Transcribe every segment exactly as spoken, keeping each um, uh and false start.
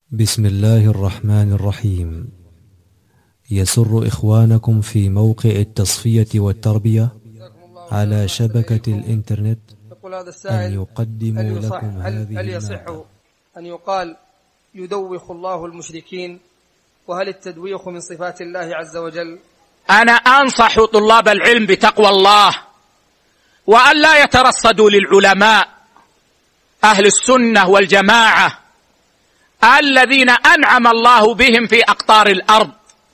بسم الله الرحمن الرحيم. يسر إخوانكم في موقع التصفية والتربية على شبكة الإنترنت أن يقدموا لكم هذه هل يصح أن يقال يدوخ الله المشركين؟ وهل التدويخ من صفات الله عز وجل؟ أنا أنصح طلاب العلم بتقوى الله وأن لا يترصدوا للعلماء أهل السنة والجماعة الذين أنعم الله بهم في أقطار الأرض.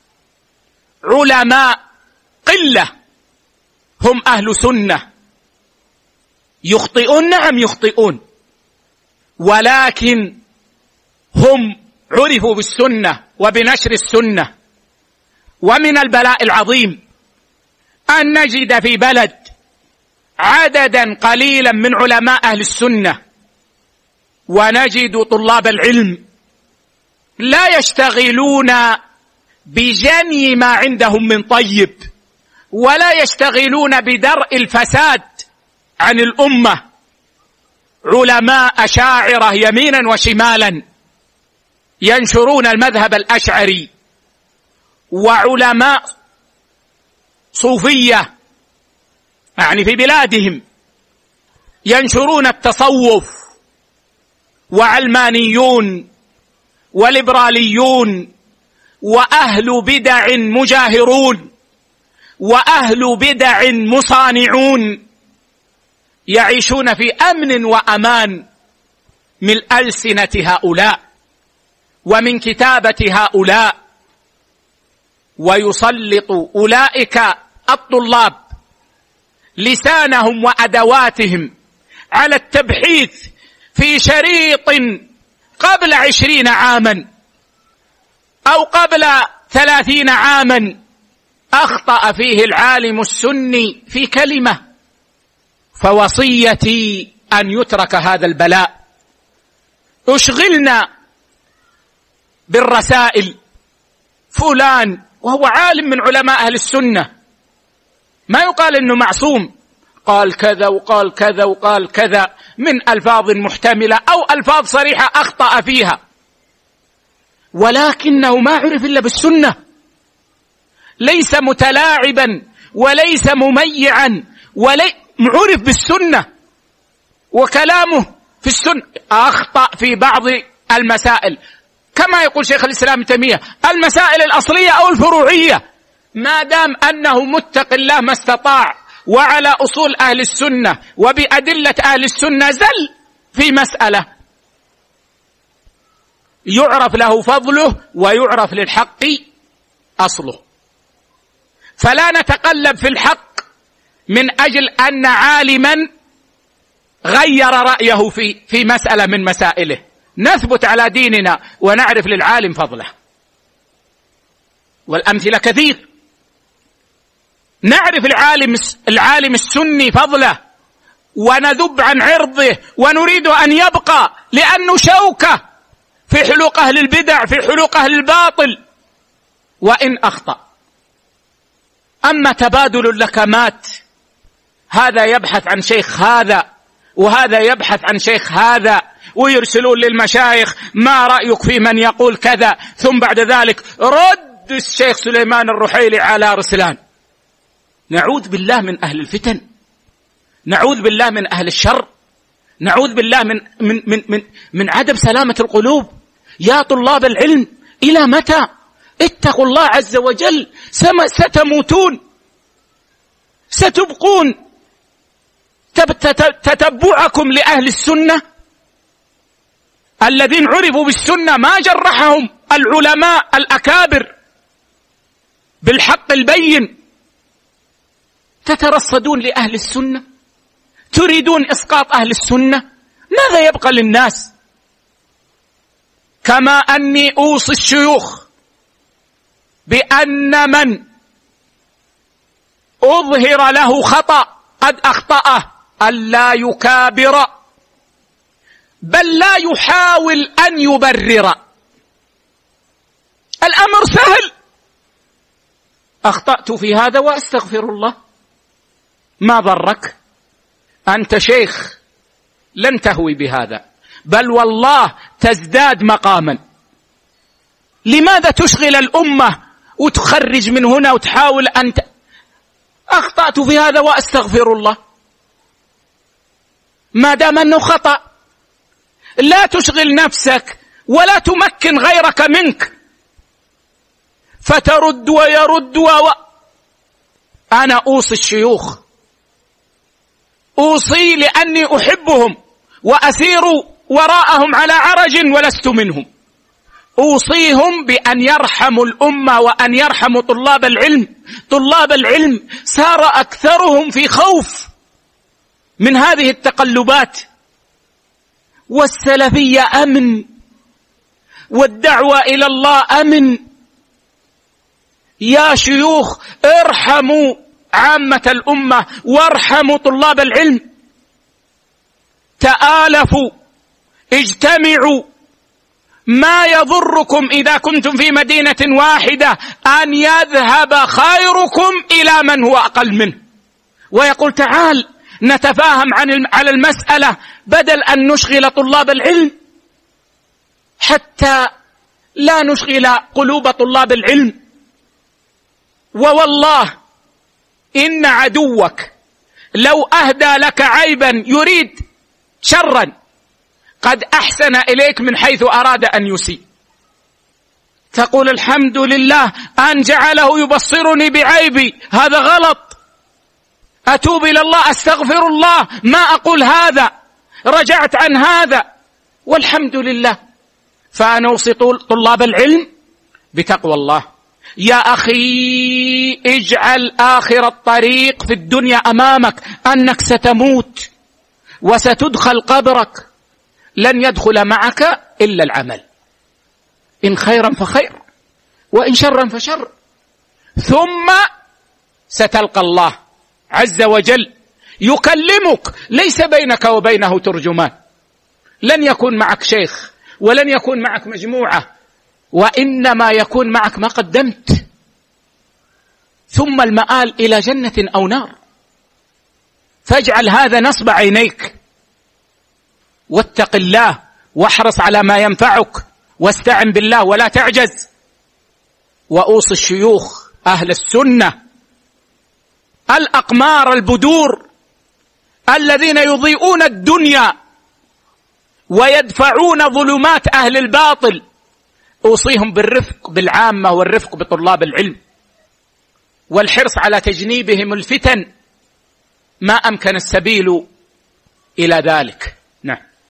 علماء قلة هم أهل سنة، يخطئون، نعم يخطئون، ولكن هم عرفوا بالسنة وبنشر السنة. ومن البلاء العظيم أن نجد في بلد عددا قليلا من علماء أهل السنة، ونجد طلاب العلم لا يشتغلون بجني ما عندهم من طيب، ولا يشتغلون بدرء الفساد عن الأمة. علماء أشاعرة يمينا وشمالا ينشرون المذهب الأشعري، وعلماء صوفية يعني في بلادهم ينشرون التصوف، وعلمانيون وليبراليون وأهل بدع مجاهرون وأهل بدع مصانعون يعيشون في أمن وأمان من ألسنة هؤلاء ومن كتابة هؤلاء، ويسلط أولئك الطلاب لسانهم وأدواتهم على التبحيث في شريط قبل عشرين عاما أو قبل ثلاثين عاما أخطأ فيه العالم السني في كلمة. فوصيتي أن يترك هذا البلاء. أشغلنا بالرسائل فلان وهو عالم من علماء أهل السنة، ما يقال إنه معصوم، قال كذا وقال كذا وقال كذا من ألفاظ محتملة أو ألفاظ صريحة أخطأ فيها، ولكنه ما عرف إلا بالسنة، ليس متلاعبا وليس مميعا، ولي عرف بالسنة وكلامه في السنة. أخطأ في بعض المسائل كما يقول شيخ الإسلام ابن تيمية، المسائل الأصلية أو الفروعية، ما دام أنه متق الله ما استطاع وعلى أصول أهل السنة وبأدلة أهل السنة زل في مسألة يعرف له فضله ويعرف للحق أصله. فلا نتقلب في الحق من أجل أن عالما غير رأيه في في مسألة من مسائله، نثبت على ديننا ونعرف للعالم فضله، والأمثلة كثير. نعرف العالم العالم السني فضله ونذب عن عرضه ونريد أن يبقى، لأنه شوكة في حلوق أهل البدع، في حلوق أهل الباطل وإن أخطأ. أما تبادل اللكمات، هذا يبحث عن شيخ هذا وهذا يبحث عن شيخ هذا، ويرسلون للمشايخ ما رأيك في من يقول كذا، ثم بعد ذلك رد الشيخ سليمان الرحيلي على رسلان. نعوذ بالله من أهل الفتن، نعوذ بالله من أهل الشر، نعوذ بالله من من من من, من عدم سلامة القلوب. يا طلاب العلم إلى متى؟ اتقوا الله عز وجل، ستموتون، ستبقون تتبعكم لأهل السنة الذين عرفوا بالسنة، ما جرحهم العلماء الأكابر بالحق البين. تترصدون لأهل السنة، تريدون إسقاط أهل السنة، ماذا يبقى للناس؟ كما أني أوصي الشيوخ بأن من أظهر له خطأ قد أخطأه ألا يكابر، بل لا يحاول أن يبرر. الأمر سهل، أخطأت في هذا وأستغفر الله، ما ضرك؟ أنت شيخ لن تهوي بهذا، بل والله تزداد مقاما لماذا تشغل الأمة وتخرج من هنا وتحاول أن ت... أخطأت في هذا وأستغفر الله، ما دام أنه خطأ. لا تشغل نفسك ولا تمكن غيرك منك فترد ويرد و... أنا أوصي الشيوخ، أوصي لأني أحبهم وأسير وراءهم على عرج ولست منهم، أوصيهم بأن يرحموا الأمة وأن يرحموا طلاب العلم. طلاب العلم سار أكثرهم في خوف من هذه التقلبات، والسلفية أمن، والدعوة إلى الله أمن. يا شيوخ ارحموا عامة الأمة وارحموا طلاب العلم، تآلفوا، اجتمعوا. ما يضركم إذا كنتم في مدينة واحدة أن يذهب خيركم إلى من هو أقل منه ويقول تعال نتفاهم عن على المسألة، بدل أن نشغل طلاب العلم حتى لا نشغل قلوب طلاب العلم. ووالله إن عدوك لو أهدى لك عيبا يريد شرا قد أحسن إليك من حيث أراد أن يسيء. تقول الحمد لله أن جعله يبصرني بعيبي، هذا غلط، أتوب إلى الله، أستغفر الله، ما أقول هذا، رجعت عن هذا والحمد لله. فأنا أوصي طلاب العلم بتقوى الله. يا أخي اجعل آخر الطريق في الدنيا أمامك أنك ستموت وستدخل قبرك، لن يدخل معك إلا العمل، إن خيرا فخير وإن شرا فشر، ثم ستلقى الله عز وجل يكلمك، ليس بينك وبينه ترجمان، لن يكون معك شيخ ولن يكون معك مجموعة، وإنما يكون معك ما قدمت، ثم المآل إلى جنة أو نار. فاجعل هذا نصب عينيك، واتق الله واحرص على ما ينفعك، واستعن بالله ولا تعجز. وأوصي الشيوخ أهل السنة الأقمار البدور الذين يضيئون الدنيا ويدفعون ظلمات أهل الباطل، أوصيهم بالرفق بالعامة والرفق بطلاب العلم، والحرص على تجنيبهم الفتن ما أمكن السبيل إلى ذلك.